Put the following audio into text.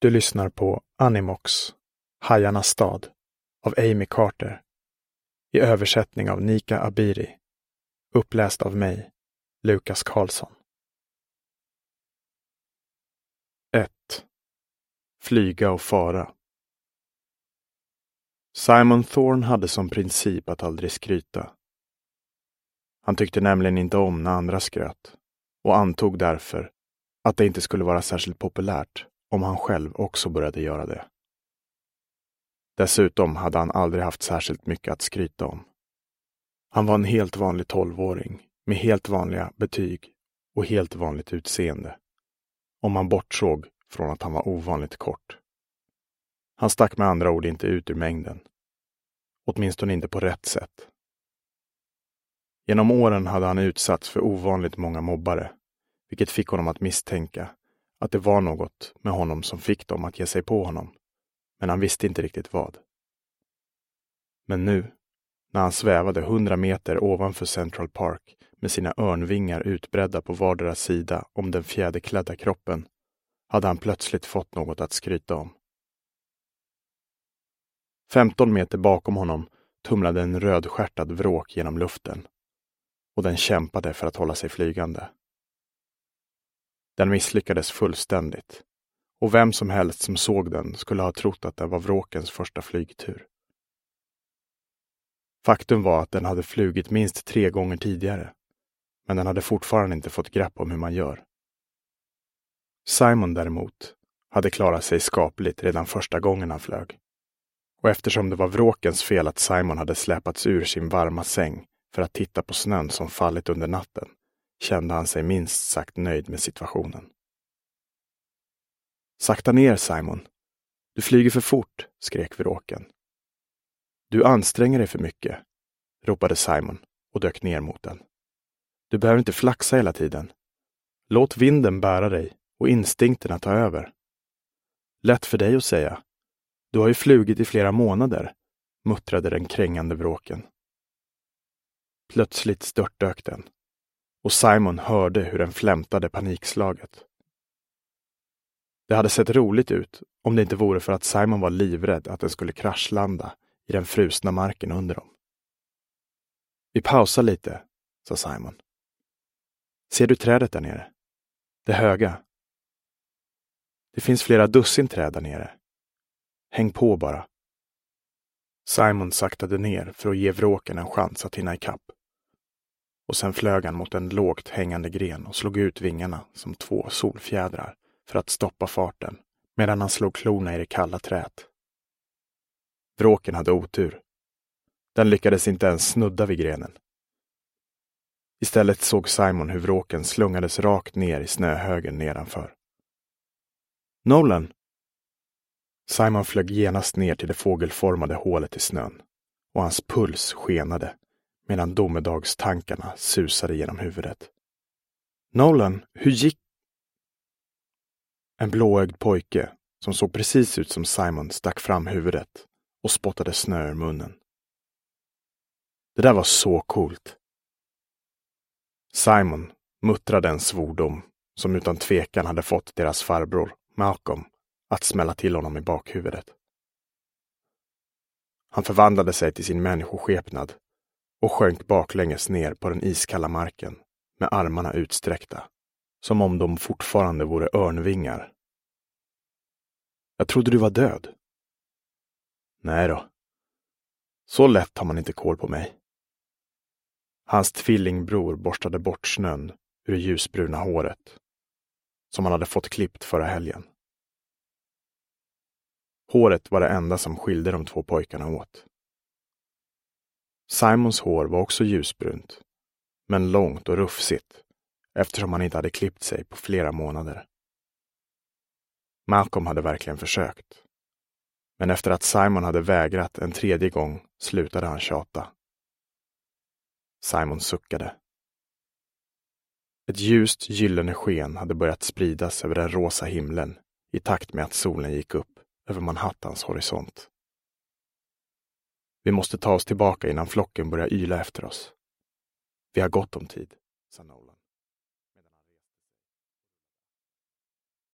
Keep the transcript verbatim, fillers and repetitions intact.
Du lyssnar på Animox, Hajarnas stad, av Amy Carter. I översättning av Nika Abiri. Uppläst av mig, Lukas Karlsson. ett. Flyga och fara. Simon Thorne hade som princip att aldrig skryta. Han tyckte nämligen inte om när andra skröt och antog därför att det inte skulle vara särskilt populärt om han själv också började göra det. Dessutom hade han aldrig haft särskilt mycket att skryta om. Han var en helt vanlig tolvåring med helt vanliga betyg och helt vanligt utseende. Om man bortsåg från att han var ovanligt kort. Han stack med andra ord inte ut ur mängden. Åtminstone inte på rätt sätt. Genom åren hade han utsatts för ovanligt många mobbare, vilket fick honom att misstänka att det var något med honom som fick dem att ge sig på honom, men han visste inte riktigt vad. Men nu, när han svävade hundra meter ovanför Central Park med sina örnvingar utbredda på vardera sida om den fjäderklädda kroppen, hade han plötsligt fått något att skryta om. femton meter bakom honom tumlade en rödstjärtad vråk genom luften, och den kämpade för att hålla sig flygande. Den misslyckades fullständigt, och vem som helst som såg den skulle ha trott att det var vråkens första flygtur. Faktum var att den hade flugit minst tre gånger tidigare, men den hade fortfarande inte fått grepp om hur man gör. Simon däremot hade klarat sig skapligt redan första gången han flög. Och eftersom det var vråkens fel att Simon hade släpats ur sin varma säng för att titta på snön som fallit under natten, kände han sig minst sagt nöjd med situationen. Sakta ner, Simon. Du flyger för fort, skrek vråken. Du anstränger dig för mycket, ropade Simon och dök ner mot den. Du behöver inte flaxa hela tiden. Låt vinden bära dig och instinkterna ta över. Lätt för dig att säga. Du har ju flugit i flera månader, muttrade den krängande vråken. Plötsligt störtdök den, och Simon hörde hur den flämtade panikslaget. Det hade sett roligt ut om det inte vore för att Simon var livrädd att den skulle kraschlanda i den frusna marken under dem. Vi pausar lite, sa Simon. Ser du trädet där nere? Det höga. Det finns flera dussin träd där nere. Häng på bara. Simon saktade ner för att ge vråken en chans att hinna ikapp. Och sen flög han mot en lågt hängande gren och slog ut vingarna som två solfjädrar för att stoppa farten medan han slog klorna i det kalla träet. Vråken hade otur. Den lyckades inte ens snudda vid grenen. Istället såg Simon hur vråken slungades rakt ner i snöhögen nedanför. Nolan! Simon flög genast ner till det fågelformade hålet i snön, och hans puls skenade medan domedagstankarna susade genom huvudet. Nolan, hur gick? En blåögd pojke som såg precis ut som Simon stack fram huvudet och spottade snö ur munnen. Det där var så coolt. Simon muttrade en svordom som utan tvekan hade fått deras farbror, Malcolm, att smälla till honom i bakhuvudet. Han förvandlade sig till sin människoskepnad och sjönk baklänges ner på den iskalla marken med armarna utsträckta, som om de fortfarande vore örnvingar. Jag trodde du var död. Nej då. Så lätt har man inte kål på mig. Hans tvillingbror borstade bort snön ur det ljusbruna håret, som han hade fått klippt förra helgen. Håret var det enda som skilde de två pojkarna åt. Simons hår var också ljusbrunt, men långt och rufsigt, eftersom han inte hade klippt sig på flera månader. Malcolm hade verkligen försökt, men efter att Simon hade vägrat en tredje gång slutade han tjata. Simon suckade. Ett ljust gyllene sken hade börjat spridas över den rosa himlen i takt med att solen gick upp över Manhattans horisont. Vi måste ta oss tillbaka innan flocken börjar yla efter oss. Vi har gott om tid, sa Nolan.